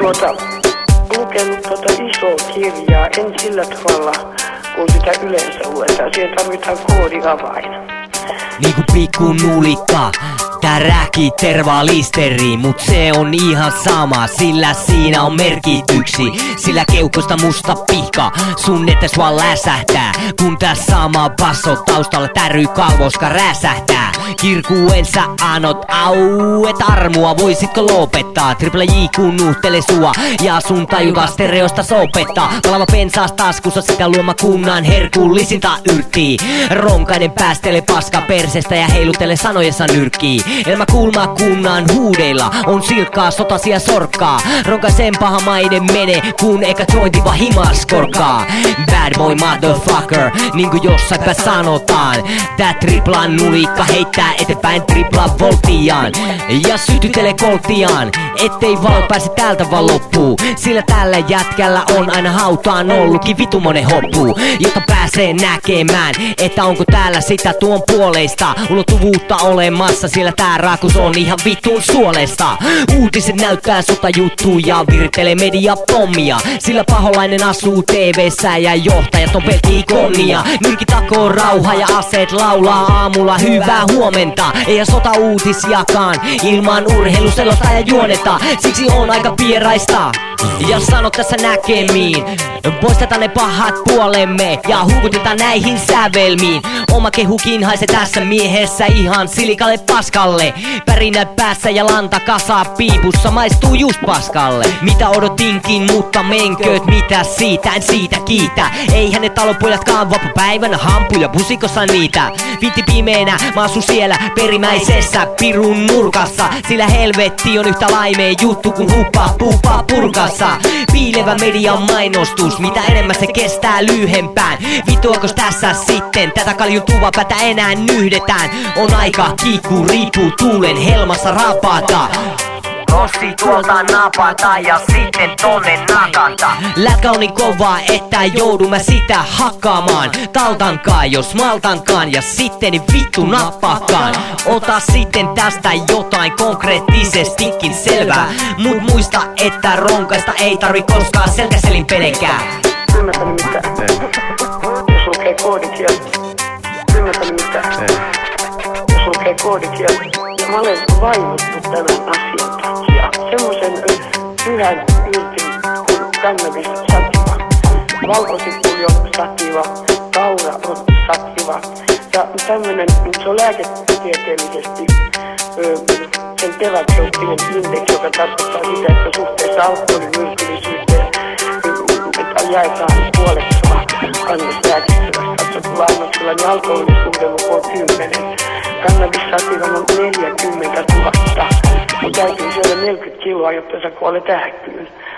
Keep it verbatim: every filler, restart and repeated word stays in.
tuota, lukenut tuota isoa kirjaa, en sillä tavalla, kun sitä yleensä luetaan. Siihen tarvitaan koodiavain. Niinku pikku nulikka, tää räki tervaa listeriin, mut se on ihan sama, sillä siinä on merkityksi. Sillä keuhkosta musta pihka, sun eteen sua läsähtää, kun tää sama basso taustalla täry kalvoska räsähtää. Kirkuen sä anot au, et armua voisitko lopettaa? Triple J kun nuhtele sua ja sun tajuta stereosta sopettaa. Palava pensaas taskussa sitä luoma kunnan herkullisinta yrttii. Ronkainen päästele paska persestä ja heilutele sanojensa nyrkkii. Elämä kulmaa kunnan huudeilla on silkkaa sotasia sorkkaa. Ronkaisen paha maine mene kun eka jointi vaan himas korkkaa. Bad boy motherfucker niinku jossainpä sanotaan. Tää triplan nulikka heittää eteenpäin tripla voltiaan ja sytytele koltiaan, ettei valo pääse täältä vaan loppuu. Sillä tällä jätkällä on aina hautaan ollutkin vitu monen hoppu, jotta pääsee näkemään, että onko täällä sitä tuon puoleista ulottuvuutta olemassa. Sillä tää raakus on ihan vitun suolesta. Uutiset näyttää sotajuttuja, virittelee mediapommia. Sillä paholainen asuu T V:ssä ja johtajat on pelkkiä ikonia. Nyrki takoo rauha ja aseet laulaa aamulla hyvää huomenta. Eihän sota uutisiakaan ilman urheiluselosta ja juonetta. Siksi on aika pieraista ja sano tässä näkemiin. Poistetaan ne pahat puolemme ja hukutetaan näihin sävelmiin. Oma kehukin haise tässä miehessä ihan silikalle paskalle. Pärinä päässä ja lanta kasaa piipussa maistuu just paskalle. Mitä odotinkin, mutta menkööt mitä siitä, en siitä kiitä. Eihän ne talopojatkaan vappupäivänä hampuja busikossa niitä. Vintti pimeänä mä asun siellä perimäisessä pirun nurkassa. Sillä helvetti on yhtä laimea juttu kuin huppa puuppa purkassa. Piilevä median mainostus, mitä enemmän se kestää lyhempään. Vituakos tässä sitten, tätä kaljutuvaa päätä enää nyhdetään. On aika kiikku riippuu tuulen helmassa rapata. Rossi tuolta napata ja sitten tonne nakata. Lätkä on niin kovaa, että joudun mä sitä hakkaamaan. Taltankaan jos maltankaan ja sitten vittu nappakaan. Ota sitten tästä jotain konkreettisestikin selvää. Mut muista, että ronkaista ei tarvi koskaan selkäselin pelkää. Ymmärtäni mitään. Jos lukee koodikieltä. Ymmärtäni mitään. Jos lukee koodikieltä. Ja mä olen vaivottu tämän asian takia. Semmosen pyhän yrtin kuin kannabis sativa. Valkosipuljo sativa. Kaura on sativa. Ja tämmönen, se on lääketieteellisesti sen teräpseuttinen indeksi, joka tarkoittaa sitä, että suhteessa alkoholin myrkyllisyyteen että jaetaan puoleksella kannaslääkittävästä katsotulla annoksella, niin alkoholisuhdeluku on kymmenen. Kannabissativan on neljäkymmentätuhatta. Mun täytyy syödä neljäkymmentä kiloa, jotta sä kuolet ähkyyn.